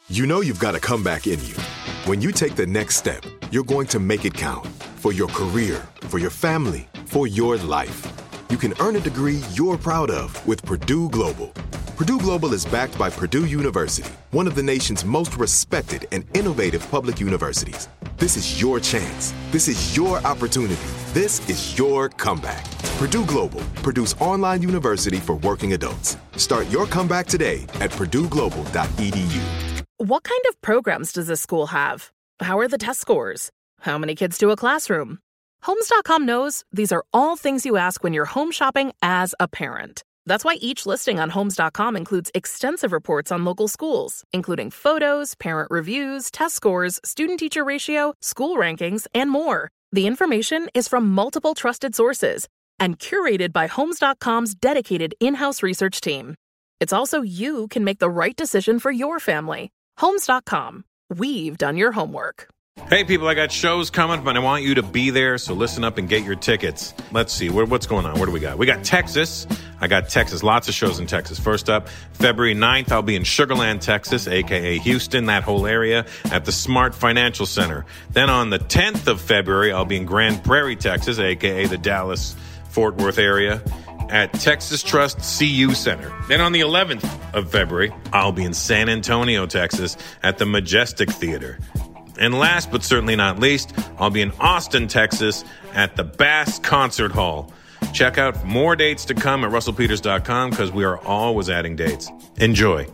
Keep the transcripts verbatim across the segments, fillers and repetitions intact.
You know you've got a comeback in you. When you take the next step, you're going to make it count for your career, for your family, for your life. You can earn a degree you're proud of with Purdue Global. Purdue Global is backed by Purdue University, one of the nation's most respected and innovative public universities. This is your chance. This is your opportunity. This is your comeback. Purdue Global, Purdue's online university for working adults. Start your comeback today at purdue global dot e d u. What kind of programs does this school have? How are the test scores? How many kids to a classroom? Homes dot com knows these are all things you ask when you're home shopping as a parent. That's why each listing on Homes dot com includes extensive reports on local schools, including photos, parent reviews, test scores, student-teacher ratio, school rankings, and more. The information is from multiple trusted sources and curated by Homes dot com's dedicated in-house research team. It's also you can make the right decision for your family. Homes dot com. We've done your homework. Hey, people, I got shows coming, but I want you to be there, so listen up and get your tickets. Let's see, where, what's going on? What do we got? We got Texas. I got Texas, lots of shows in Texas. First up, February ninth, I'll be in Sugar Land, Texas, a k a. Houston, that whole area, at the Smart Financial Center. Then on the tenth of February, I'll be in Grand Prairie, Texas, a k a the Dallas-Fort Worth area, at Texas Trust C U Center. Then on the eleventh of February, I'll be in San Antonio, Texas, at the Majestic Theater. And last but certainly not least, I'll be in Austin, Texas at the Bass Concert Hall. Check out more dates to come at russell peters dot com because we are always adding dates. Enjoy.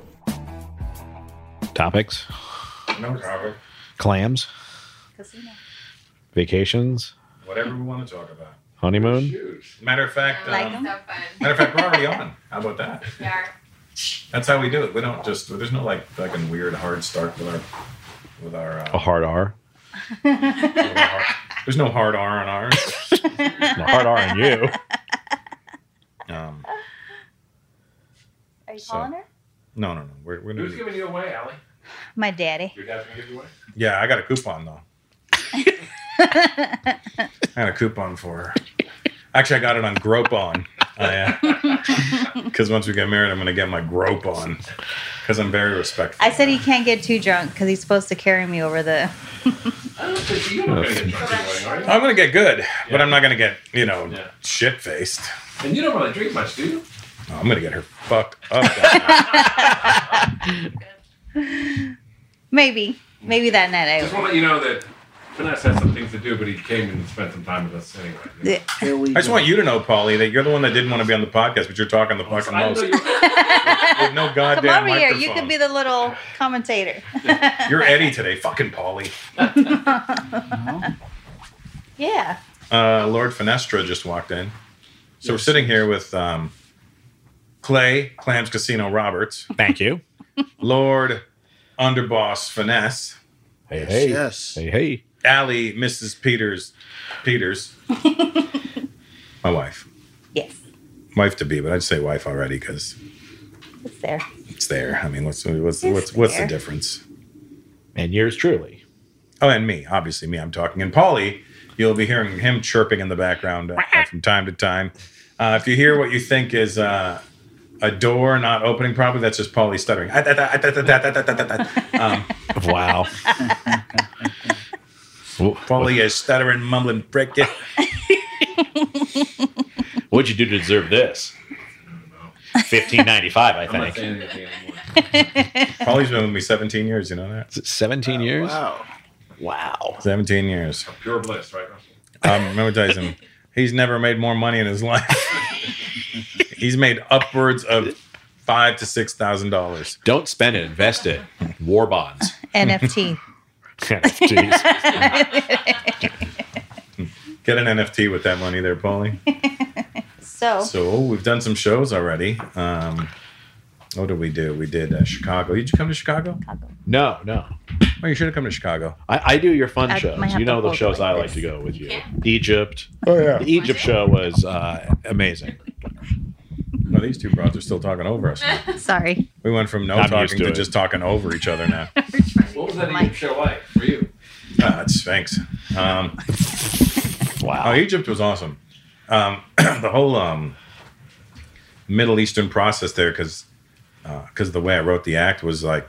Topics? No topic. Clams? Casino. Vacations? Whatever we want to talk about. Honeymoon? Shoot. Matter of fact, Like um, them? matter of fact, we're already on. How about that? Yeah. That's how we do it. We don't just. There's no like fucking weird hard start with our with our. Uh, A hard R? with our hard, there's no hard R on ours. No hard R on you. Um, Are you So- calling her? no, no, no. We're, we're Who's gonna, giving you away, Allie? My daddy. Your dad's gonna give you away? yeah, I got a coupon though. I got a coupon for her. Actually, I got it on Groupon. Because once we get married, I'm going to get my Groupon. Because I'm very respectful. I said he can't get too drunk because he's supposed to carry me over the. I don't think you're not gonna get drunk anyway, are you? I'm going to get good, but Yeah. I'm not going to get, you know, Yeah. shit-faced. And you don't really drink much, do you? No, I'm going to get her fucked up. That Maybe. Maybe that night I Just want to let you know that Vanessa has some things to do, but he came and spent some time with us anyway. Yeah. Here we I just go. want you to know, Paulie, that you're the one that didn't want to be on the podcast, but you're talking the fucking I most. know you- With no Come goddamn over here. microphone. You could be the little commentator. You're Eddie today, fucking Paulie. Yeah. Uh, Lord Finestra just walked in. So we're sitting here with um, Clay, Clams Casino Roberts, Thank you. Lord Underboss Finesse, Hey, hey. Yes. Hey, hey. Allie, Missus Peters, Peters, my wife. Yes. Wife to be, but I'd say wife already because It's there. it's there. I mean, what's what's It's what's what's the there. difference? And yours truly. Oh, and me, obviously me. I'm talking. And Paulie, you'll be hearing him chirping in the background uh, from time to time. Uh, if you hear what you think is uh, a door not opening properly, that's just Paulie stuttering. Um, Wow. Paulie is stuttering, mumbling, frick it. What'd you do to deserve this? fifteen ninety-five, I I'm not think. saying anything anymore. Paulie's been with me seventeen years, you know that? Is it seventeen years? Wow. Wow. seventeen years. Pure bliss, right, Russell? Um, let me tell you something. He's never made more money in his life. He's made upwards of five to six thousand dollars. Don't spend it. Invest it. War bonds. N F T. Jeez. Get an N F T with that money there, Paulie. So, So we've done some shows already. Um, what did we do? We did uh, Chicago. Did you come to Chicago? No, no. Oh, you should have come to Chicago. I, I do your fun I shows. might have You to know the hold shows like I like this. to go with you. Egypt. Oh yeah. The Egypt show was uh, amazing. No, these two broads are still talking over us. Now. sorry. We went from no I'm used talking to to it. just talking over each other now. What was that Egypt show like for you? Ah, it's Sphinx. Um, Wow. oh, Egypt was awesome. Um, the whole um, Middle Eastern process there, because because the way I wrote the act was like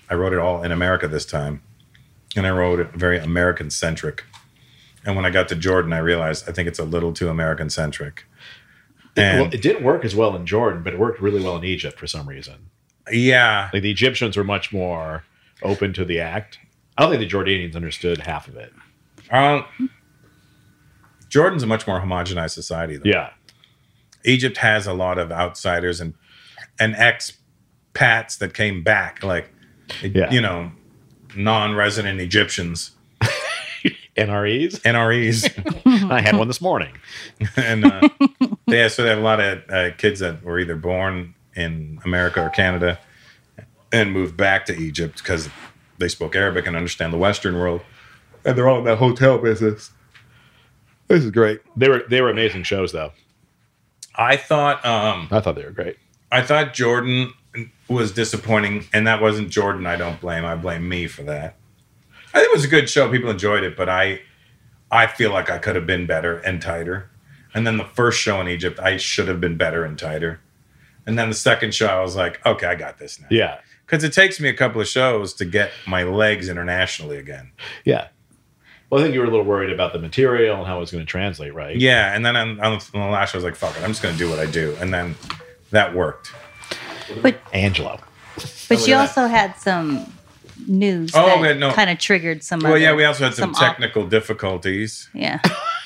I wrote it all in America this time. And I wrote it very American-centric. And when I got to Jordan, I realized I think it's a little too American-centric. And Well, it didn't work as well in Jordan, but it worked really well in Egypt for some reason. yeah, Like the Egyptians were much more open to the act. I don't think the Jordanians understood half of it. um, Jordan's a much more homogenized society, though. Yeah. Egypt has a lot of outsiders and and expats that came back, like, Yeah. you know, non-resident Egyptians, N R Es? N R Es. I had one this morning. and uh, yeah, so they have a lot of uh, kids that were either born in America or Canada and moved back to Egypt because they spoke Arabic and understand the Western world, and they're all in that hotel business. This is great. They were they were amazing shows, though. I thought um, I thought they were great. I thought Jordan was disappointing, and that wasn't Jordan. I don't blame. I blame me for that. I think it was a good show. People enjoyed it, but I, I feel like I could have been better and tighter. And then the first show in Egypt, I should have been better and tighter. And then the second show, I was like, okay, I got this now. Yeah. Because it takes me a couple of shows to get my legs internationally again. Yeah. Well, I think you were a little worried about the material and how it was going to translate, right? Yeah, and then on, on the last show, I was like, fuck it, I'm just going to do what I do. And then that worked. But Angelo. but you also had some news Oh, that we had no- kind of triggered some. Well, other, yeah, we also had some, some op- technical difficulties. yeah,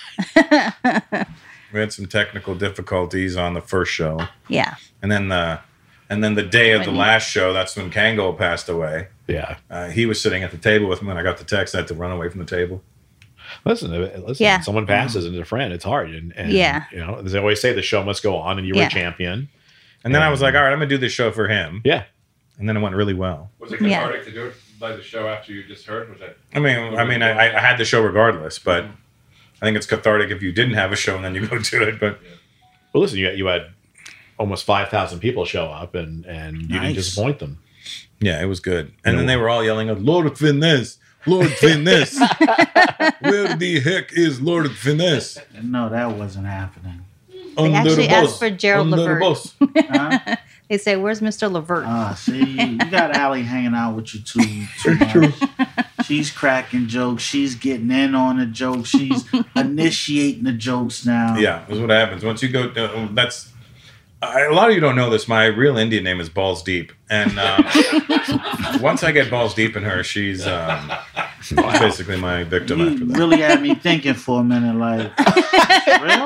We had some technical difficulties on the first show. yeah. And then the and then the day of the When- last show, that's when Kango passed away. Yeah. Uh, he was sitting at the table with me when I got the text. I had to run away from the table. Listen, uh, listen. Yeah. When someone passes and it's a friend, it's hard. And, and Yeah. you know, as they always say, the show must go on, and you were Yeah. a champion. And then I was like, all right, I'm going to do this show for him. Yeah. And then it went really well. Was it Yeah. cathartic to do it like the show after you just heard? Was that? I mean, I mean, I, I had the show regardless, but I think it's cathartic if you didn't have a show and then you go do it. But Well, listen, you had, you had almost five thousand people show up, and, and you didn't Nice. disappoint them. yeah, it was good. And You then know- they were all yelling, Lord Finesse, Lord Finesse. Where the heck is Lord Finesse? No, that wasn't happening. Under actually the asked bus. for Gerald Under the Levert. bus. Huh? They say, "Where's Mister Levert?" Ah, see, you got Allie hanging out with you too, too much. She's cracking jokes. She's getting in on the jokes. She's initiating the jokes now. Yeah, that's what happens. Once you go, uh, that's I, a lot of you don't know this. My real Indian name is Balls Deep, and um, once I get balls deep in her, she's um, she's basically my victim You after that. really had me thinking for a minute, like, real?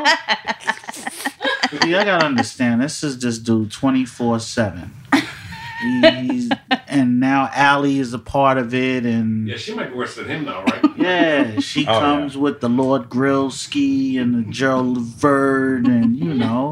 See, I gotta understand. This is this dude twenty-four seven. He's and now Allie is a part of it, and Yeah, she might be worse than him now, right? yeah, she Oh, comes with the Lord Grillski and the Gerald Levert, and you know,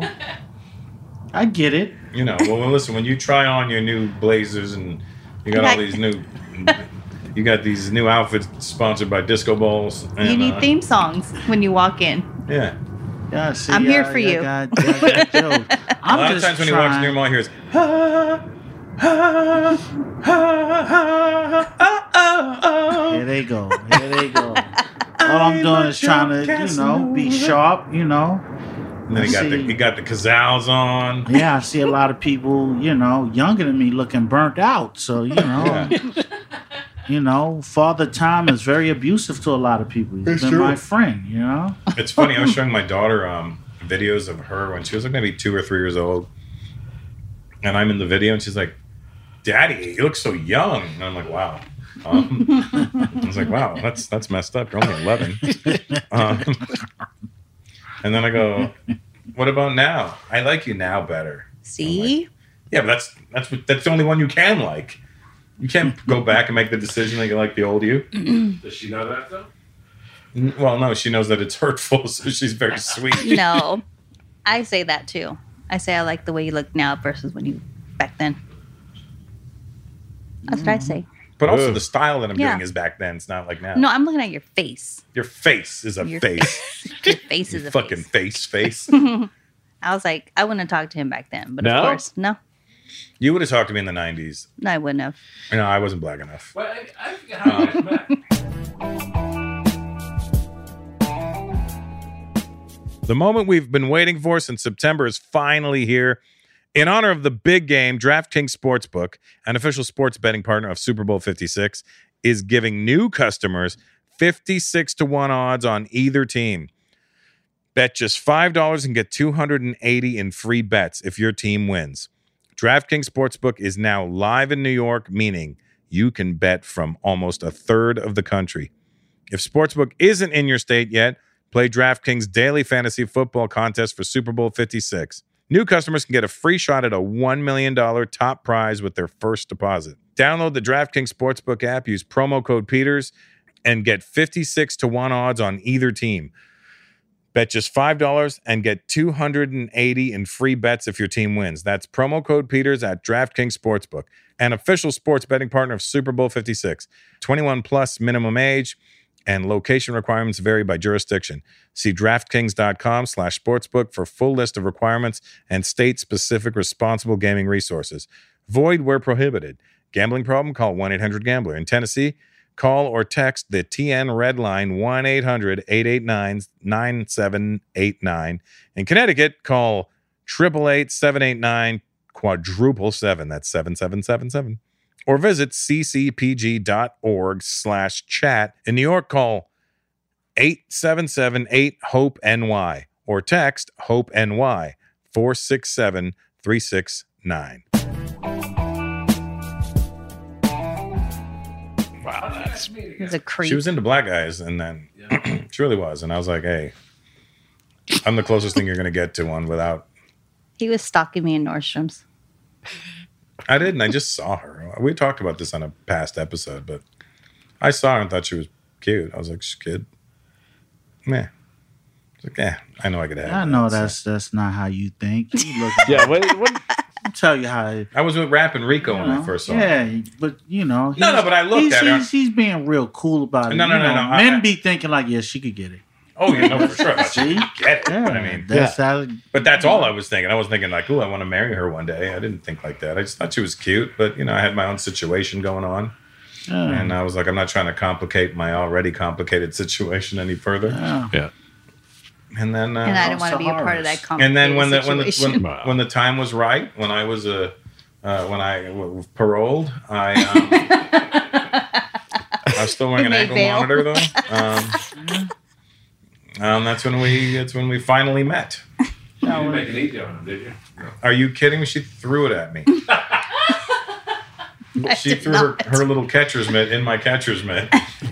I get it. You know, well, listen, when you try on your new blazers and you got all these new, you got these new outfits sponsored by Disco Balls. And, you need uh, theme songs when you walk in. Yeah. Yeah, see, I'm here I- for I you. got- I got jokes. I'm a lot of just times when he walks trying- near him, all I hear is, ha, ha, ha, ha, ha, ha, ha. Here they go. Here they go. All I'm doing is trying to, you know, be sharp, you know. And then he got the See. he got the Kazals on. Yeah, I see a lot of people, you know, younger than me looking burnt out. So, you know, you know, Father Time is very abusive to a lot of people. He's It's been true. my friend, you know. It's funny. I was showing my daughter um, videos of her when she was like maybe two or three years old, and I'm in the video, and she's like, "Daddy, you look so young." And I'm like, "Wow." Um, I was like, "Wow, that's that's messed up. You're only eleven." Um, and then I go, "What about now? I like you now better." See, Yeah, but that's that's what- that's the only one you can like. You can't go back and make the decision that you like the old you. Does she know that though? N- Well, no, she knows that it's hurtful, so she's very sweet. no, I say that too. I say I like the way you look now versus when you back then. That's what I say. But also Ugh. the style that I'm Yeah. doing is back then. It's not like now. No, I'm looking at your face. Your face is a Your face. Your face is a Fucking face. face face. I was like, I wouldn't have talked to him back then, but No? of course, no, You would have talked to me in the nineties. no, I wouldn't have. No, I wasn't black enough. Well, I, I forget how you guys met. The moment we've been waiting for since September is finally here. In honor of the big game, DraftKings Sportsbook, an official sports betting partner of Super Bowl fifty-six, is giving new customers fifty-six to one odds on either team. Bet just five dollars and get two hundred eighty in free bets if your team wins. DraftKings Sportsbook is now live in New York, meaning you can bet from almost a third of the country. If Sportsbook isn't in your state yet, play DraftKings Daily Fantasy Football Contest for Super Bowl fifty-six. New customers can get a free shot at a one million dollars top prize with their first deposit. Download the DraftKings Sportsbook app, use promo code Peters, and get fifty-six to one odds on either team. Bet just five dollars and get two hundred eighty in free bets if your team wins. That's promo code Peters at DraftKings Sportsbook, an official sports betting partner of Super Bowl fifty-six. twenty-one plus minimum age and location requirements vary by jurisdiction. See DraftKings.com slash sportsbook for full list of requirements and state-specific responsible gaming resources. Void where prohibited. Gambling problem? Call one eight hundred gambler. In Tennessee, call or text the T N Red Line one eight hundred eight eight nine nine seven eight nine. In Connecticut, call eight eight eight seven eight nine quadruple seven. That's seven seven seven seven. Or visit ccpg.org slash chat. In New York, call eight seven seven eight HOPE N Y or text HOPE-NY four six seven three six nine. Wow, that's He was a creep. She was into black guys, and then she really was. And I was like, hey, I'm the closest thing you're going to get to one without. He was stalking me in Nordstrom's. I didn't. I just saw her. We talked about this on a past episode, but I saw her and thought she was cute. I was like, she's cute. Meh. I was like, yeah, I know I could have I that, know so. that's that's not how you think. You look, yeah. What, what, I'll tell you how. It, I was with Rap and Rico you when know, I first saw her. yeah, but you know, No, no, he's- but I looked he's, at her. He's, he's being real cool about it. No, no, You no, know, no, Men I- be thinking like, yeah, she could get it. Oh, you know, for sure. I thought See? she could get it. Yeah, But I mean, that's how. but that's all I was thinking. I was thinking like, oh, I want to marry her one day. I didn't think like that. I just thought she was cute, but you know, I had my own situation going on. Yeah. And I was like, I'm not trying to complicate my already complicated situation any further. Yeah. yeah. And then, uh, And I didn't want to be a part of that complicated and then when the when the situation. when, when the time was right, when I was a uh, when I w- paroled, I um, I was still wearing He an made ankle bail. monitor though. Um, um, that's when we that's when we finally met. You didn't make it easy on him, did you? Are you kidding me? She threw it at me. She did threw her, not. her little catcher's mitt in my catcher's mitt.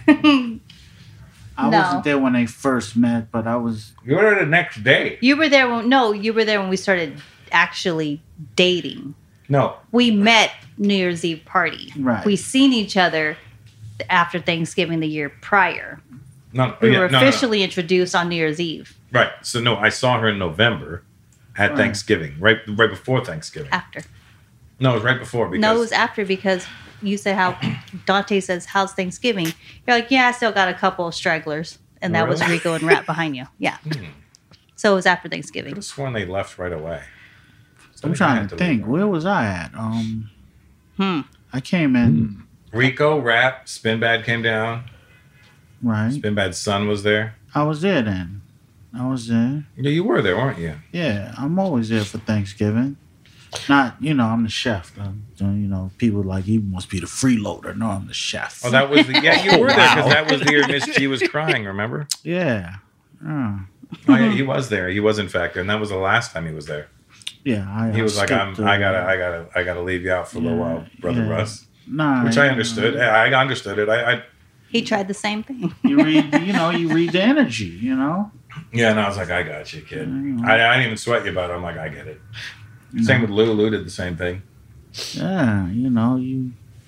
I No. wasn't there when they first met, but I was. You were there the next day. You were there when no, you were there when we started actually dating. No, We met New Year's Eve party. Right. We seen each other after Thanksgiving the year prior. no, We yeah, were no, no, no. officially introduced on New Year's Eve Right. So no, I saw her in November at Right. Thanksgiving, right right before Thanksgiving. after. No, it was right before because No, it was after because you said how Dante says, "How's Thanksgiving?" You're like, "Yeah, I still got a couple of stragglers," and that was Really? Rico and Rat behind you. Yeah. So it was after Thanksgiving. I could have sworn they left right away. I'm Somebody trying had to leave. think. Where was I at? Um, Hmm. I came in Rico, Rap, Spinbad came down. right. Spinbad's son was there. I was there then. I was there. Yeah, you were there, weren't you? Yeah, I'm always there for Thanksgiving. Not, you know, I'm the chef. Um, so, you know, people like, he must be the freeloader. No, I'm the chef. Oh, that was the yeah. You were there because Wow. that was the year Miss G was crying. Remember? Yeah. Uh, Oh, yeah, he was there. He was in fact there, and that was the last time he was there. yeah. I, He I was like, "I'm, skipped, I uh, gotta, I gotta, I gotta leave you out for a little yeah, while, brother yeah. Russ." Nah, Which I you understood. know, Yeah, I understood it. I, I He tried the same thing. you read, you know, you read the energy, you know? yeah, and I was like, "I got you, kid." Mm. I, I didn't even sweat you about it. I'm like, "I get it." Same with Lou. Lou did the same thing. Yeah, you know, you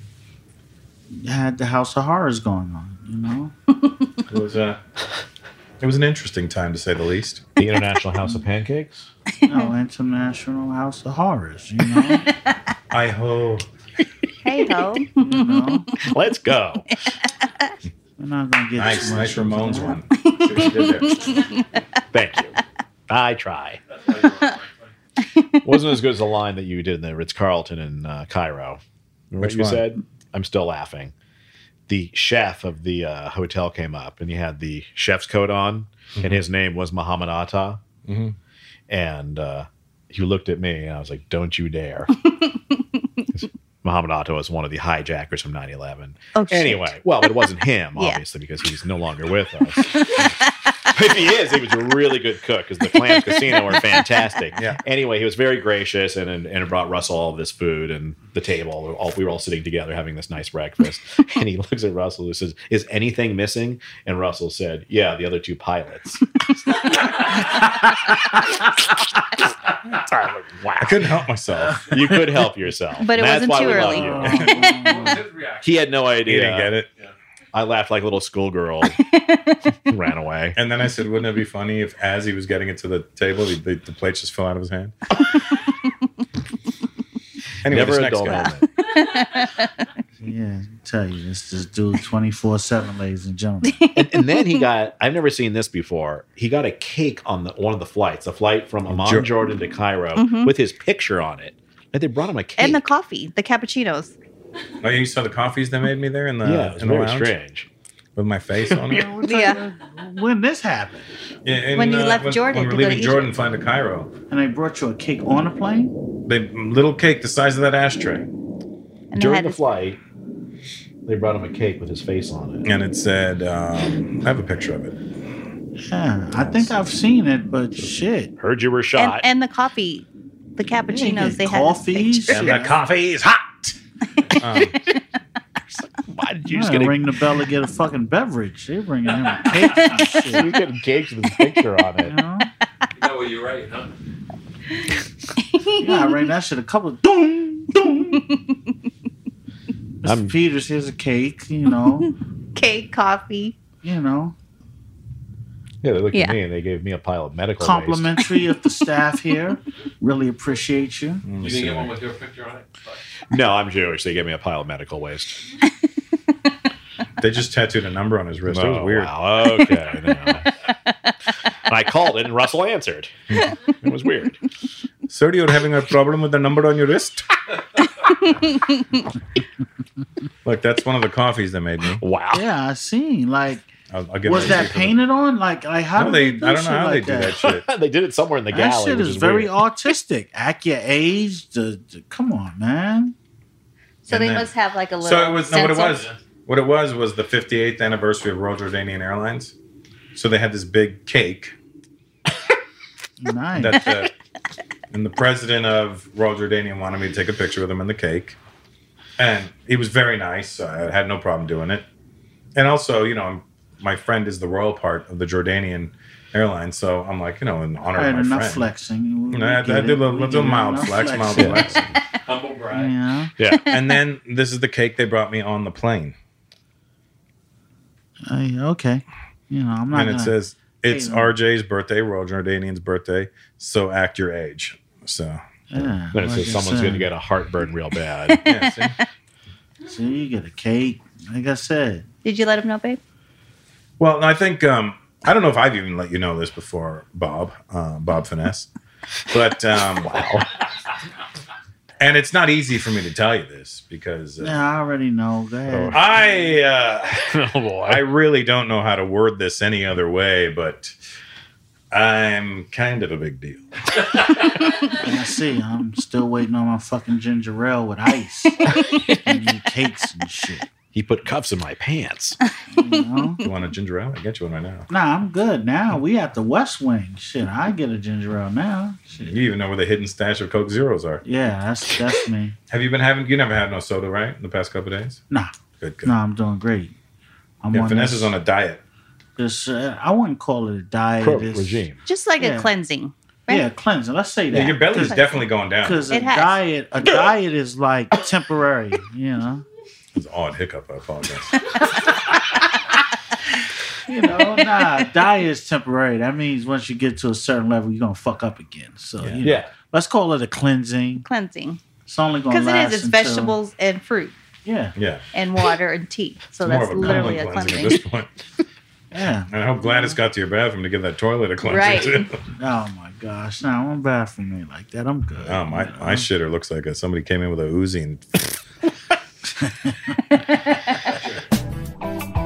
had the House of Horrors going on, you know? It was uh, it was an interesting time to say the least. The International House of Pancakes. No, International House of Horrors, you know? I hope. Hey ho. You know? Let's go. We're not going to get Nice, too nice much into Ramones that. one. See what you did there. Thank you. I try. Wasn't as good as the line that you did in the Ritz Carlton in uh, Cairo. Remember Which what you one? said? I'm still laughing. The chef of the uh, hotel came up, and he had the chef's coat on, and his name was Muhammad Atta. Mhm. And uh, he looked at me, and I was like, "Don't you dare." Muhammad Ato was one of the hijackers from nine eleven. Oh, shit. Anyway, well, but it wasn't him, Yeah. obviously, because he's no longer with us. But if he is, he was a really good cook because the Clams Casino were fantastic. Yeah. Anyway, he was very gracious and and, and brought Russell all of this food and the table. We were, all, we were all sitting together having this nice breakfast. And he looks at Russell and says, "Is anything missing?" And Russell said, "Yeah, the other two pilots." I couldn't help myself. You could help yourself. But it And that's wasn't why too we love early. you. What was his reaction? He had no idea. He didn't get it. I laughed like a little schoolgirl. Ran away. And then I said, wouldn't it be funny if, as he was getting it to the table, the, the, the plates just fell out of his hand? Anyway, Never this a next dull guy. Yeah, I tell you, this this dude twenty-four seven, ladies and gentlemen. And, and then he got, I've never seen this before. He got a cake on the one of the flights, a flight from Amman, Jo- Jordan to Cairo Mhm. with his picture on it. And they brought him a cake. And the coffee, the cappuccinos. Oh, you saw the coffees they made me there in the, yeah, it was in the very lounge strange. with my face on it? Yeah. When this happened, Yeah, and, When you uh, left when, Jordan when to we're go to leaving Jordan, flying to Cairo, and they brought you a cake on a plane. they little cake the size of that ashtray, And they During had the this- flight, they brought him a cake with his face on it. and it said, um, "I have a picture of it." Yeah, I think I've seen it, but shit. Heard you were and, shot. and the coffee, the cappuccinos, Yeah, they coffees. had. this picture. And the coffee's hot. um, Why did you You just just get a ring the bell to get a fucking beverage. They're bringing him a cake and shit. you getting cakes with his picture on You it? know? You know what you're right, huh? Yeah, I rang that shit a couple of doom, doom. Mister I'm- Peters, here's a cake, you know. Cake, coffee. You know. Yeah, they looked Yeah. at me and they gave me a pile of medical waste. Complimentary of the staff here. Really appreciate you. let me You see. didn't get one with your picture on it? No, I'm Jewish. They gave me a pile of medical waste. They just tattooed a number on his wrist. It was Oh, weird. Wow. Okay. no. And I called it and Russell answered. It was weird. Sir, you're having a problem with the number on your wrist? Look, that's one of the coffees they made me. Wow. Yeah, I seen. Like, I'll, I'll give was it a that receipt for painted on? Like, like how No, do they. they, do I don't know shit how like they do that shit. They did it somewhere in the That galley. shit which is is very weird. autistic. Act your age. The, the- come on, man. So And they then- must have like a little. So it was no, what it stencil. was. What it was was the fifty-eighth anniversary of Royal Jordanian Airlines. So they had this big cake Nice. that the, and the president of Royal Jordanian wanted me to take a picture with him in the cake, and he was very nice. I had no problem doing it, and also, you know, my friend is the royal part of the Jordanian Airlines, so I'm like, you know, in honor I had of my enough friend. flexing. We You know, I, I get did it. a little, We little get mild enough flex, mild flexing. flex. Humble brag. Yeah. Yeah. And then this is the cake they brought me on the plane. Uh, okay. You know, I'm not And it gonna, says, it's Hey, no. R J's birthday, Royal Jordanian's birthday, so act your age. So, yeah, Then it like says I someone's said. going to get a heartburn real bad. yeah, see? See, you get a cake. Like I said. Did you let him know, babe? Well, I think, um, I don't know if I've even let you know this before, Bob, uh, Bob Finesse. But, um, wow. And it's not easy for me to tell you this because uh, Yeah, I already know. Go ahead. I, uh, Oh, boy. I really don't know how to word this any other way, but I'm kind of a big deal. I see. I'm still waiting on my fucking ginger ale with ice and the cakes and shit. He put cuffs in my pants. You know? You want a ginger ale? I get you one right now. Nah, I'm good now. We at the West Wing. Shit, I get a ginger ale now. Shit. You even know where the hidden stash of Coke Zeros are. Yeah, that's that's me. Have you been having? You never had no soda, right? In the past couple of days. Nah, Good, good. no, I'm doing great. I'm Yeah, on Finesse this, is on a diet. this uh, I wouldn't call it a diet. Pro It's- regime. Just like Yeah. a cleansing. Right? Yeah, cleansing. Let's say that. Yeah, your belly's Cause- definitely going down. Because a It has. diet, a diet is like temporary. You know. It's an odd hiccup. I apologize. You know, nah, diet is temporary. That means once you get to a certain level, you're gonna fuck up again. So Yeah. you know, Yeah. let's call it a cleansing. Cleansing. It's only gonna Because it last is. It's until, vegetables and fruit Yeah, Yeah, and water and tea. So it's more that's of a literally colon a cleansing cleansing. at this point. yeah. And I hope Gladys got to your bathroom to give that toilet a cleansing Right. too. Oh my gosh, no, nah, I'm bad for me like that. I'm good. Oh my! you know? My shitter looks like a, somebody came in with a Uzi and.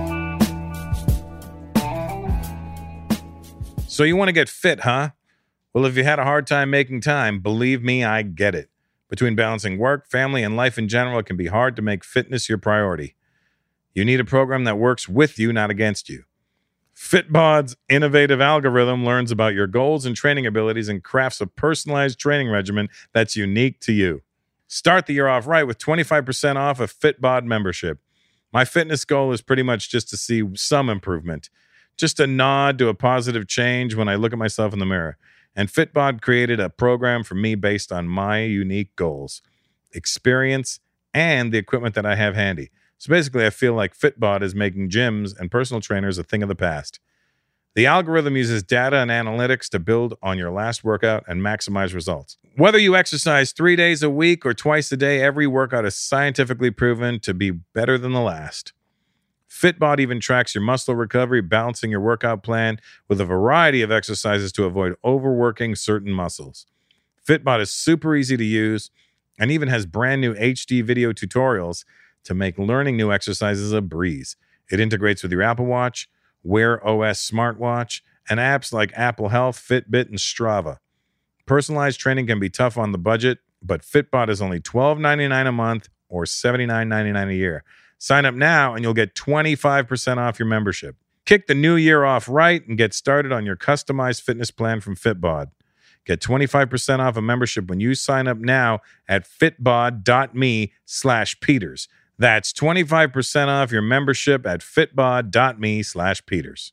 So you want to get fit, huh? Well, Well, if you had a hard time making time, believe me, I get it. Between balancing work, family, and life in general, it can be hard to make fitness your priority. You need a program that works with you, not against you. Fitbod's innovative algorithm learns about your goals and training abilities and crafts a personalized training regimen that's unique to you. Start the year off right with twenty-five percent off a Fitbod membership. My fitness goal is pretty much just to see some improvement, just a nod to a positive change when I look at myself in the mirror. And Fitbod created a program for me based on my unique goals, experience, and the equipment that I have handy. So basically, I feel like Fitbod is making gyms and personal trainers a thing of the past. The algorithm uses data and analytics to build on your last workout and maximize results. Whether you exercise three days a week or twice a day, every workout is scientifically proven to be better than the last. Fitbod even tracks your muscle recovery, balancing your workout plan with a variety of exercises to avoid overworking certain muscles. Fitbod is super easy to use and even has brand new H D video tutorials to make learning new exercises a breeze. It integrates with your Apple Watch, Wear O S smartwatch, and apps like Apple Health, Fitbit, and Strava. Personalized training can be tough on the budget, but Fitbod is only twelve ninety-nine a month or seventy-nine ninety-nine a year. Sign up now and you'll get twenty-five percent off your membership. Kick the new year off right and get started on your customized fitness plan from Fitbod. Get twenty-five percent off a membership when you sign up now at fitbod.me slash Peters. That's twenty-five percent off your membership at fitbod.me slash Peters.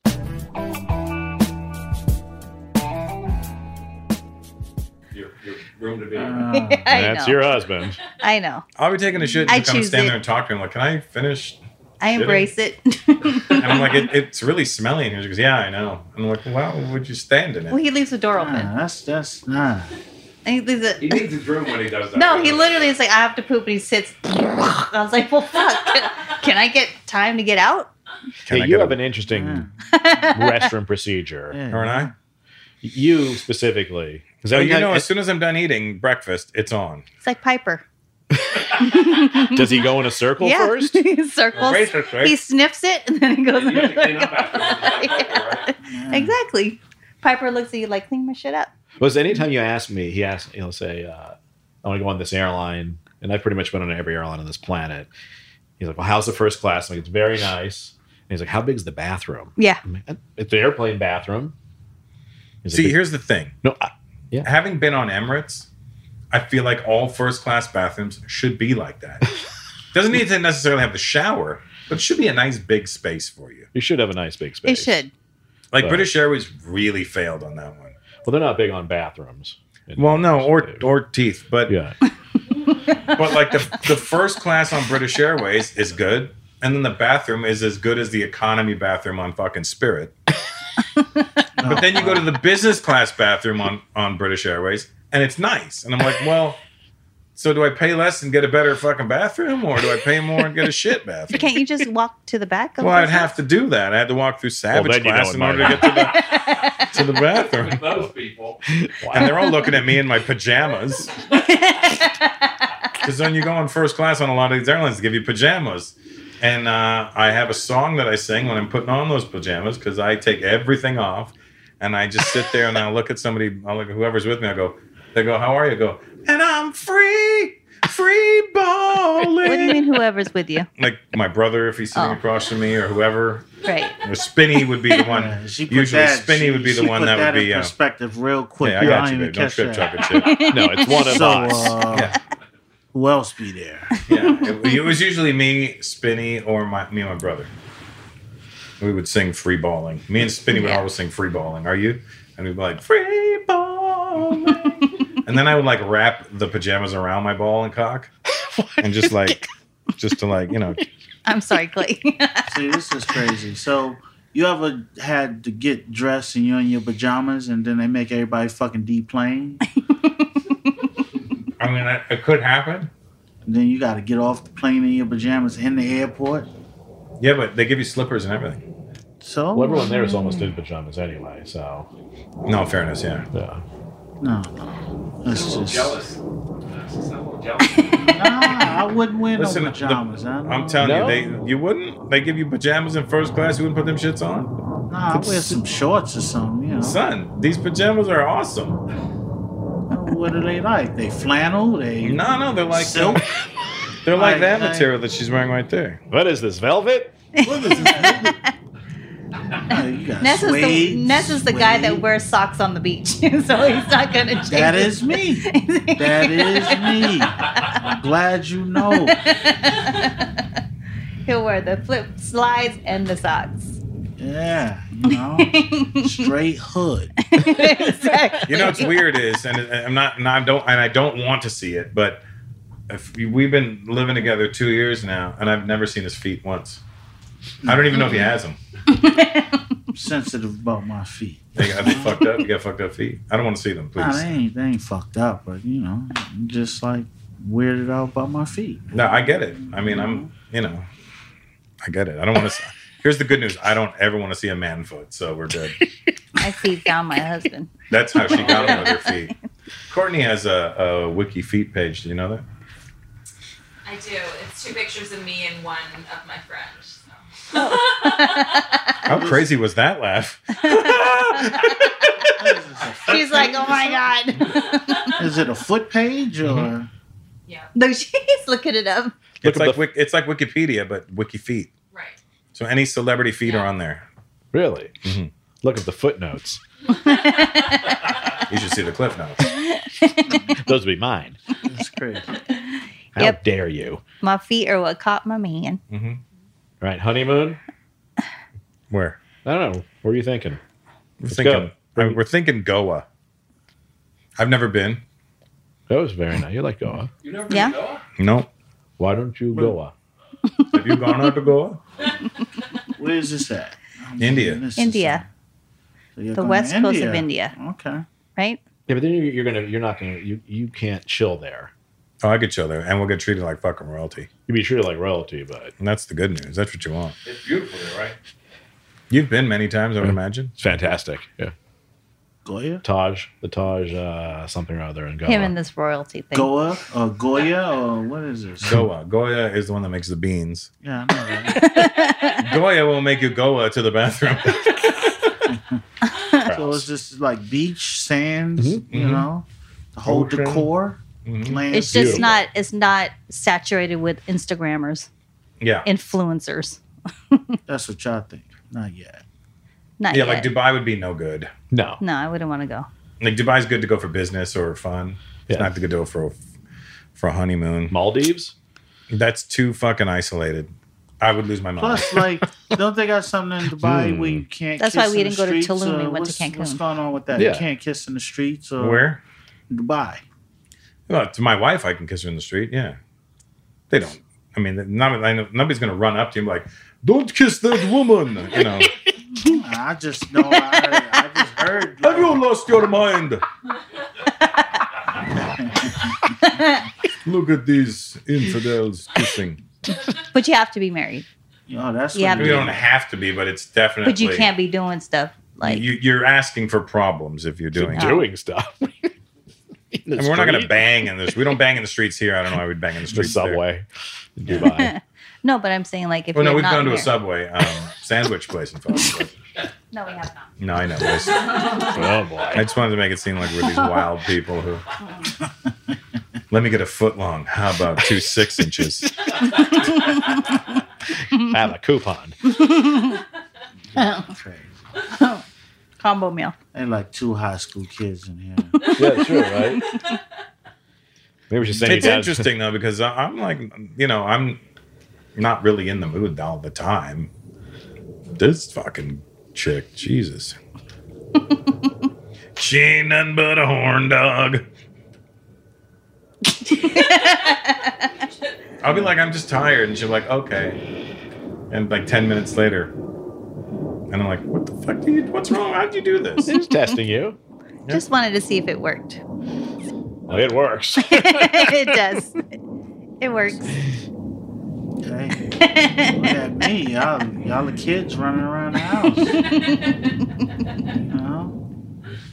Your, your room to be. Uh, I That's know. your husband. I know. I'll be taking a shit I and come and choose stand it. there and talk to him. Like, can I finish? I shitting? embrace it. And I'm like, it, it's really smelly in here. She goes, yeah, I know. I'm like, well, why would you stand in it? Well, he leaves the door open. nah, that's that's nah. And he leaves it. He needs his room when he does that. No, he literally is like, I have to poop, and he sits. I was like, well, fuck. Can, can I get time to get out? Can Hey, I you get have a- an interesting restroom procedure. Yeah. Her and I? You specifically. Is that So, what you know, it- as soon as I'm done eating breakfast, it's on. It's like Piper. Does he go in a circle yeah. first? he circles. Racist, right? He sniffs it, and then he goes. You have to clean up afterwards, right? Exactly. Piper looks at you like, clean my shit up. Was anytime you ask me, he asks, he'll say, uh, I want to go on this airline, and I've pretty much been on every airline on this planet. He's like, well, how's the first class? I'm like, it's very nice. And he's like, how big's the bathroom? Yeah. I'm like, it's the airplane bathroom. He's See, like, here's the thing. no, I, yeah. Having been on Emirates, I feel like all first class bathrooms should be like that. Doesn't need to necessarily have the shower, but it should be a nice big space for you. You should have a nice big It space. should. Like But- British Airways really failed on that one. Well, they're not big on bathrooms. Well, no, or or teeth, but Yeah. but like the the first class on British Airways is good, and then the bathroom is as good as the economy bathroom on fucking Spirit. But then you go to the business class bathroom on on British Airways, and it's nice, and I'm like, well, so do I pay less and get a better fucking bathroom, or do I pay more and get a shit bathroom? Can't you just walk to the back? Of Well, the I'd have to do that. I had to walk through Savage then you class know in it order to might get to the to the bathroom. With those people. And they're all looking at me in my pajamas. Because when you go on first class on a lot of these airlines, they give you pajamas. And uh, I have a song that I sing when I'm putting on those pajamas because I take everything off. And I just sit there and I look at somebody, I look at whoever's with me, I go, they go, how are you? I go, and I'm free, free balling. What do you mean whoever's with you? Like my brother, if he's sitting Oh. across from me, or whoever. Right. Or Spinny would be the one. Yeah, she put Usually that- Spinny she- would be the she one put that would in be. Uh, perspective real quick. yeah, I got don't you, even babe. Don't catch trip, that. chocolate chip. No, it's one of So, us. uh, Yeah. who else be there? Yeah, it, it was usually me, Spinny, or my me and my brother. We would sing free balling. Me and Spinny would Yeah. always sing free balling. Are you? And we'd be like, free balling. And then I would like wrap the pajamas around my ball and cock. And just like, just to like, you know. I'm sorry, Clay. See, this is crazy. So, you ever had to get dressed and you're in your pajamas and then they make everybody fucking deplane? I mean, it, it could happen. And then you got to get off the plane in your pajamas in the airport? Yeah, but they give you slippers and everything. So? Well, everyone there is almost in pajamas anyway, so. No, fairness, yeah. Yeah. No, no. That's A little just. jealous. Uh, she's a little jealous. Nah, I wouldn't wear Listen, no pajamas. the- I I'm telling No? you, they you wouldn't? They give you pajamas in first class, you wouldn't put them shits on? Nah, I wear some shorts or something, you know. Son, these pajamas are awesome. What are they like? They flannel? They No, no, they're like silk? they're like Like- that like- material that she's wearing right there. What is this, velvet? What is this? Oh, you got Ness is the suede, Ness is the guy that suede. wears socks on the beach, so he's not gonna change. That it. is me. That is me. I'm glad you know. He'll wear the flip slides and the socks. Yeah, you know, straight hood. Exactly. You know what's weird is, and I'm not, and I don't, and I don't want to see it, but if we- we've been living together two years now, and I've never seen his feet once. I don't even know if he has them. I'm sensitive about my feet. They got fucked up. You got fucked up feet. I don't want to see them, please. Nah, they ain't they ain't fucked up, but you know, I'm just like weirded out about my feet. No, I get it. I mean, I'm, you know, I get it. I don't want to. Here's the good news. I don't ever want to see a man foot, so we're good. I feed down my husband. That's how she got them with her feet. Courtney has a, a wiki feet page. Do you know that? I do. It's two pictures of me and one of my friends. So. How crazy was that laugh? She's like, oh my god. Is it a foot page or? Mm-hmm. Yeah. No, she's looking it up. It's Look at like the- Wik- it's like Wikipedia, but wiki feet. Right. So any celebrity feet Yeah. are on there. Really? Mhm. Look at the footnotes. You should see the cliff notes. Those would be mine. That's crazy. How Yep. dare you? My feet are what caught my man. Mm-hmm. Right, honeymoon? Where? I don't know. What are you thinking? We're Let's thinking. go. I mean, we're thinking Goa. I've never been. That was very nice. You like Goa. You never been Yeah. to Goa? No. Why don't you Goa? Have you gone out to Goa? Where is this at? I'm India. thinking this is India, So you're the going west to coast of India, Okay. right? Yeah, but then you're, you're gonna you're not gonna you you can't chill there. Oh, I could chill there, and we'll get treated like fucking royalty. You'd be treated like royalty, but And that's the good news. That's what you want. It's beautiful there, right? You've been many times, I would imagine. it's fantastic. Yeah, Goya? Taj, the Taj, uh, something or other in Goa. Him and this royalty thing. Goa or Goya or what is this? Goa. Goya is the one that makes the beans. Yeah, I know that. Goya will make you Goa to the bathroom. So it's just like beach, sands, Mhm, you mhm. know, the whole Ocean. decor. Mhm. Land. It's just Beautiful. not. It's not saturated with Instagrammers, Yeah. influencers. That's what y'all think. Not yet. Not Yeah, yet. like Dubai would be no good. No, No, I wouldn't want to go. Like Dubai's good to go for business or fun. It's Yeah. not good to go for for a honeymoon. Maldives. That's too fucking isolated. I would lose my mind. Plus, like, don't they got something in Dubai Hmm. where you can't? That's kiss why we in didn't the go to streets, Tulum, we or went to what's- Cancun. What's going on with that? Yeah. You can't kiss in the streets or Where? Dubai. Well, to my wife, I can kiss her in the street. Yeah, they don't. I mean, not, I know, nobody's gonna run up to you and be like, "Don't kiss that woman." You know. I just know. I, heard, I just heard. Have you lost your mind? Look at these infidels kissing. But you have to be married. Oh, that's Yeah, what You it don't is. have to be, but it's definitely. But you can't be doing stuff like. You, you're asking for problems if you're doing. it. Doing stuff. In the And we're not going to street, bang in this. We don't bang in the streets here. I don't know why we'd bang in the the streets. there. subway, in Dubai. No, but I'm saying like if Well, you're no, we've not gone to a married- subway um, sandwich place in Philadelphia. No, we have not. No, I know. I just- Oh boy. I just wanted to make it seem like we're these wild people who. Let me get a foot long. How about two six inches? Have a coupon. Crazy. Combo meal. They like two high school kids in here. Yeah, sure, right? Maybe we should send It's you down. interesting though because I- I'm like, you know, I'm not really in the mood all the time. This fucking chick, Jesus, she ain't nothing but a horn dog. I'll be like, I'm just tired, and she'll be like, okay, and like ten minutes later, and I'm like, what the fuck? Do you, what's wrong? How'd you do this? Who's testing you? Just wanted to see if it worked. Well, it works. It does. It works. Okay. Look at me. Y'all, y'all the kids running around the house. You know?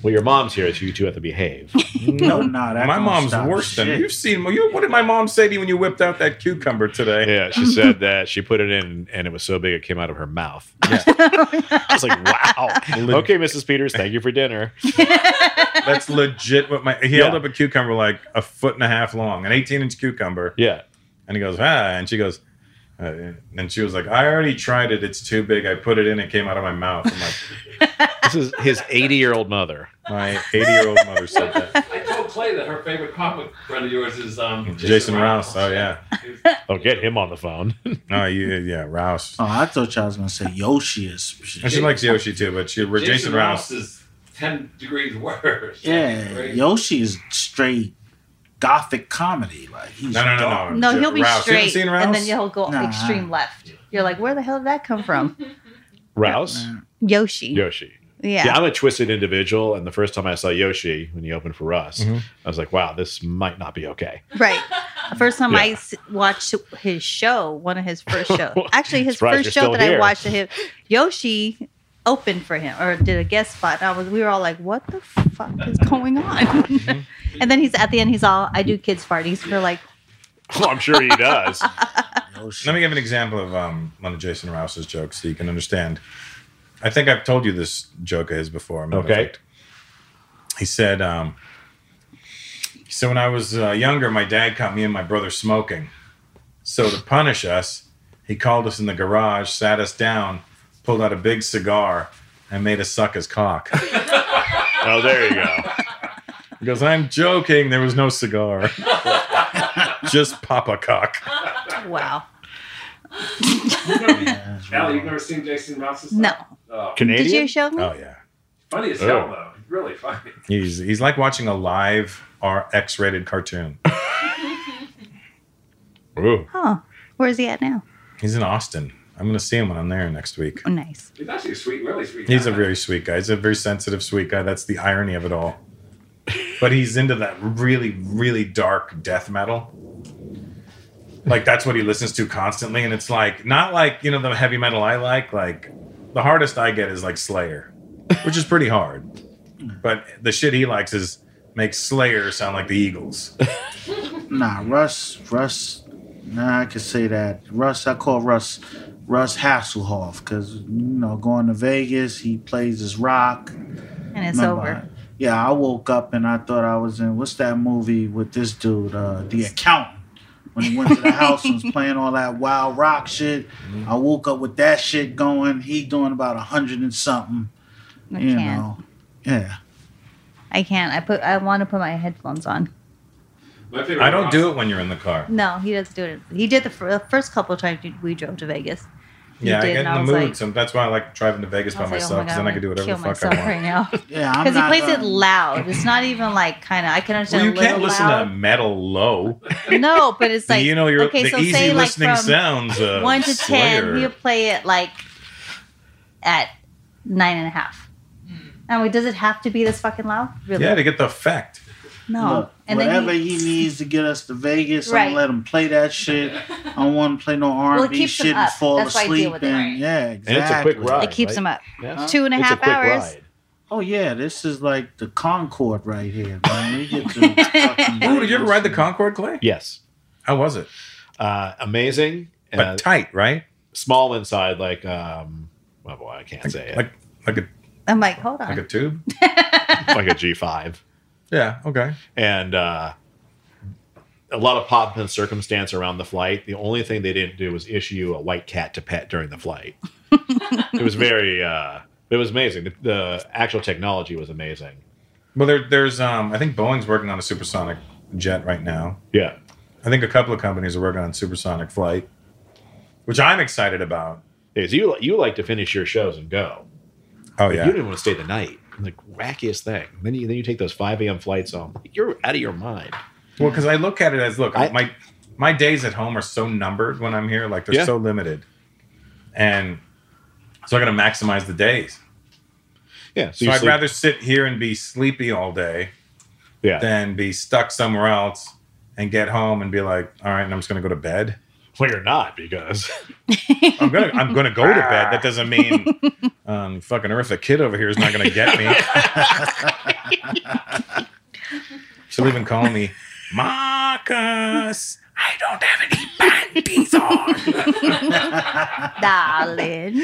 Well, your mom's here, so you two have to behave. No, no, that my don't mom's stop worse than shit. you've seen. You, what did my mom say to you when you whipped out that cucumber today? Yeah, she said that she put it in, and it was so big it came out of her mouth. Yeah. I was like, wow. Okay, Missus Peters, thank you for dinner. That's legit. What my he Yeah. held up a cucumber like a foot and a half long, an eighteen inch cucumber. Yeah. And he goes, ah, and she goes, uh, and she was like, I already tried it. It's too big. I put it in. It came out of my mouth. I'm like, This is his eighty-year-old mother. my eighty-year-old mother said that. I told Clay that her favorite comic friend of yours is um, Jason, Jason Rouse. Oh yeah. Oh, get him on the phone. Oh yeah, yeah, Rouse. Oh, I thought y'all was gonna say Yoshi is. And she likes Yoshi too, but she Jason, Jason Rouse. Rouse is ten degrees worse. Yeah, Right? Yoshi is straight gothic comedy. Like he's No, no, no, dark. no. No, he'll be Rouse. You haven't straight, seen Rouse? and then he'll go Nah. extreme left. You're like, where the hell did that come from? Rouse? Yoshi. Yoshi. Yeah. Yeah, I'm a twisted individual, and the first time I saw Yoshi when he opened for us, Mm-hmm. I was like, wow, this might not be okay. Right. The first time Yeah. I s- watched his show, one of his first shows, actually his Surprised first you're show still that here. I watched of him, Yoshi opened for him or did a guest spot. And I was, we were all like, "What the fuck is going on?" Mm-hmm. And then he's at the end. He's all, "I do kids parties." We're like, Well, I'm sure he does. Yoshi. Let me give an example of um, one of Jason Rouse's jokes so you can understand. I think I've told you this joke of his before. matter of Okay. fact. He said, um, he said, when I was uh, younger, my dad caught me and my brother smoking. So to punish us, he called us in the garage, sat us down, pulled out a big cigar, and made us suck his cock. Oh, there you go. He goes, I'm joking. There was no cigar. Just Papa cock. "Wow, Allie, you've never seen Jason Rouse's stuff? no." Oh, Canadian? Did you show me? Oh, yeah. funny as Oh. hell, though. Really funny. He's he's like watching a live R X-rated cartoon. Ooh. Huh? Where's he at now? He's in Austin. I'm going to see him when I'm there next week. Oh, nice. He's actually a sweet, really sweet He's a guy. very sweet guy. He's a very sensitive, sweet guy. That's the irony of it all. But he's into that really, really dark death metal. Like, that's what he listens to constantly. And it's like, not like, you know, the heavy metal I like. Like, the hardest I get is like Slayer, which is pretty hard. But the shit he likes is makes Slayer sound like the Eagles. Nah, Russ, Russ. Nah, I could say that. Russ, I call Russ, Russ Hasselhoff, because you know, going to Vegas, he plays his rock. And it's Remember, over. Yeah, I woke up and I thought I was in what's that movie with this dude, uh, The Accountant. When he went to the house and was playing all that wild rock shit, I woke up with that shit going. He doing about a hundred and something. I you can't. know, yeah. I can't. I put. I want to put my headphones on. My favorite I don't Rouse- do it when you're in the car. No, he doesn't do it. He did the fir- the first couple of times we drove to Vegas. He Yeah, I did, get and I in was the mood. like- so that's why I like driving to Vegas I by was like, myself, oh my because God, then I I'm can do gonna whatever the kill fuck I myself want. right now. Yeah, I'm Because he not plays gonna- it loud. It's not even like kind of. I can understand. Well, you a little can't listen loud. to metal low. No, but it's like you know, your okay. the So easy say like listening from sounds. Uh, one to ten, Slayer. he'll play it like at nine and a half. And like, does it have to be this fucking loud? Really? Yeah, to get the effect. No. Look, and whatever then he, needs to get us to Vegas, I'm Right. gonna let him play that shit. I don't want him to play no R Well, and it B keeps him shit and up. fall That's why I deal asleep. with it. And yeah, exactly. And it's a quick ride. it keeps right? him up. Yeah. Two and a It's half a quick hours. ride. Oh yeah, this is like the Concorde right here, man. We get to fucking Oh, did you ever ride the Vegas. Concorde, Clay? Yes. How was it? Uh, amazing. But Uh, tight, right? small inside, like, um, oh boy, I can't say it. Like like a I'm like, hold on. like a tube. like a G five. Yeah. Okay. And uh, a lot of pomp and circumstance around the flight. The only thing they didn't do was issue you a white cat to pet during the flight. It was very, uh, it was amazing. The, the actual technology was amazing. Well, there, there's um, I think Boeing's working on a supersonic jet right now. Yeah. I think a couple of companies are working on supersonic flight, which I'm excited about. Is you you like to finish your shows and go. Oh Like, yeah. You don't even want to stay the night. Like wackiest thing. Then you then you take those five a.m. flights home. You're out of your mind. Well, because I look at it as look, I- my my days at home are so numbered when I'm here, like they're Yeah. so limited, and so I got to maximize the days. Yeah. So you I'd sleep- rather sit here and be sleepy all day yeah. than be stuck somewhere else and get home and be like, all right, and I'm just going to go to bed. Well, you're not because I'm gonna I'm gonna go to bed. That doesn't mean um, fucking Eartha Kitt over here is not gonna get me. She'll even call me Marcus. I don't have any panties on, Darling.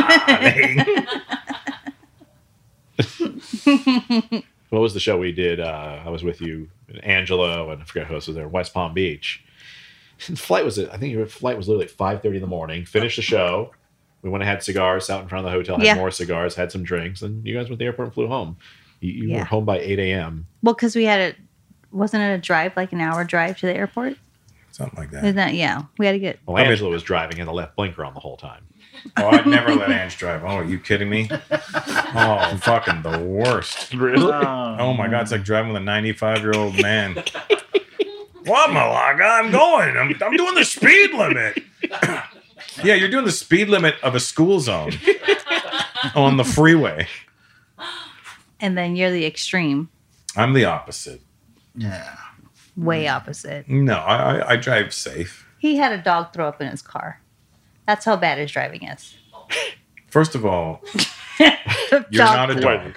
darling. what was the show we did? Uh, I was with you, Angelo, and I forgot who else was there. West Palm Beach. The flight was at, I think your flight was literally at five thirty in the morning. Finished the show. We went and had cigars out in front of the hotel. Had Yeah. more cigars. Had some drinks, and you guys went to the airport and flew home. You, you Yeah. were home by eight a.m. Well, because we had a, wasn't it a drive, like an hour drive to the airport? Something like that. Isn't that, yeah. We had to get, Well, Angelo was driving in the left blinker on the whole time. Oh, I'd never let Ange drive. Oh, are you kidding me? Oh, fucking the worst. Really? Oh my God, it's like driving with a ninety-five-year-old man. What, Malaga? I'm going. I'm, I'm doing the speed limit. Yeah, you're doing the speed limit of a school zone on the freeway. and then you're the extreme, I'm the opposite. Yeah. way opposite. No, I, I, I drive safe. He had a dog throw up in his car. That's how bad his driving is. First of all, The you're dog, not a dog.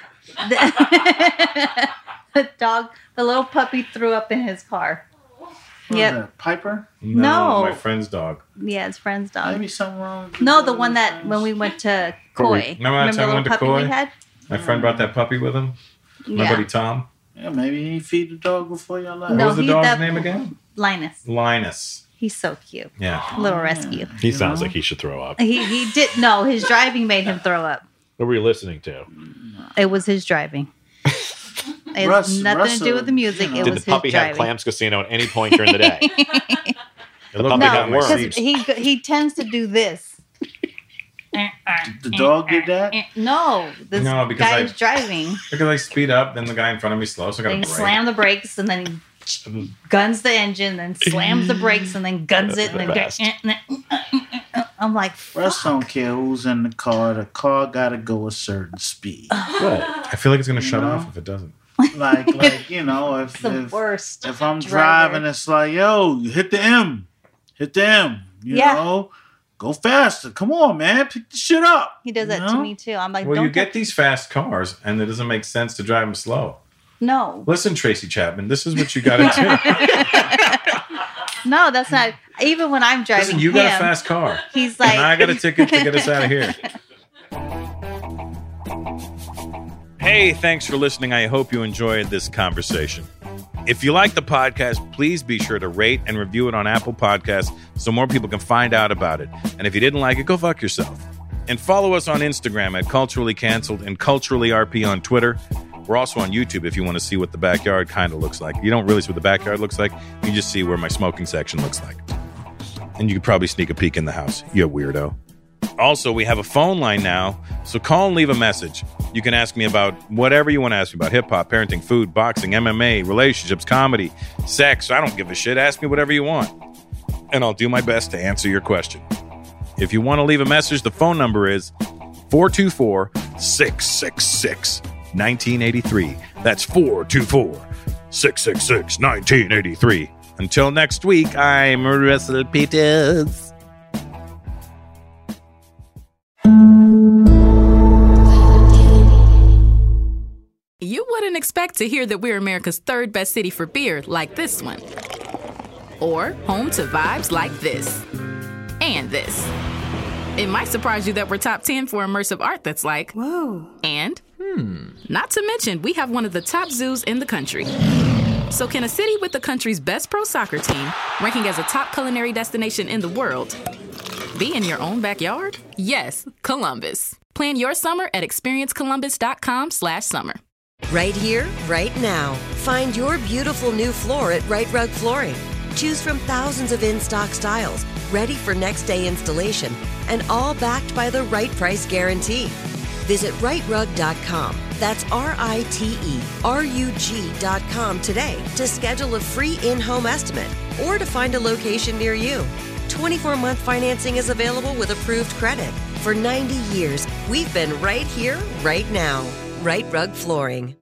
the dog, the little puppy threw up in his car. What Yep. was that, Piper? No. My friend's dog. Yeah, his friend's dog. Maybe something wrong with No, your the one that friends? when we went to Koi. Remember that time we the little went to puppy Koi? we had? My friend brought that puppy with him. My Yeah. buddy Tom. Yeah, maybe he feed the dog before y'all left. No, what was the he- dog's that- name again? Linus. Linus. He's so cute. Yeah. Little rescue. He You sounds know? like he should throw up. He he did no, his driving made him throw up. What were you listening to? It was his driving. It Russ- has nothing to do Russell, with the music. you know. It Did was the puppy his have driving. Clams Casino at any point during the day? It looked puppy like had on my worms. seats. He he tends to do this. The dog did that? No, this No, because guy's I- driving. Because I speed up, then the guy in front of me slows, so I Then gotta he brake. slam the brakes and then he guns the engine, then slams the brakes and then guns it. And then Best. I'm like, Russ don't care who's in the car. The car gotta go a certain speed. What? I feel like it's gonna shut know? off if it doesn't. like, like you know, if it's the if, worst. if I'm driver. driving, it's like, yo, hit the M, hit the M. You Yeah. know, go faster. Come on, man, pick the shit up. He does you that to know? me too. I'm like, Well, don't you get touch- these fast cars, and it doesn't make sense to drive them slow. no, Listen, Tracy Chapman, this is what you gotta do. no, that's not. Even when I'm driving, Listen, you got him, a fast car, he's like, and I got a ticket to get us out of here. Hey, thanks for listening. I hope you enjoyed this conversation. If you like the podcast, please be sure to rate and review it on Apple Podcasts so more people can find out about it. And if you didn't like it, go fuck yourself. And follow us on Instagram at Culturally Cancelled and Culturally R P on Twitter. We're also on YouTube if you want to see what the backyard kind of looks like. You don't really see what the backyard looks like. You just see where my smoking section looks like. And you could probably sneak a peek in the house, you weirdo. Also, we have a phone line now, so call and leave a message. You can ask me about whatever you want to ask me about. Hip-hop, parenting, food, boxing, M M A, relationships, comedy, sex. I don't give a shit. Ask me whatever you want. And I'll do my best to answer your question. If you want to leave a message, the phone number is four two four, six six six, one nine eight three. That's four two four, six six six, one nine eight three. Until next week, I'm Russell Peters. You wouldn't expect to hear that we're America's third best city for beer like this one. Or home to vibes like this. And this. It might surprise you that we're top ten for immersive art that's like, whoa. And, hmm. Not to mention, we have one of the top zoos in the country. So can a city with the country's best pro soccer team, ranking as a top culinary destination in the world, be in your own backyard? Yes, Columbus. Plan your summer at experience columbus dot com slash summer. Right here, right now. Find your beautiful new floor at Right Rug Flooring. Choose from thousands of in-stock styles, ready for next day installation, and all backed by the right price guarantee. Visit right rug dot com. That's R I T E R U G dot com today to schedule a free in-home estimate or to find a location near you. twenty-four month financing is available with approved credit. For ninety years, we've been right here, right now. Right Rug Flooring.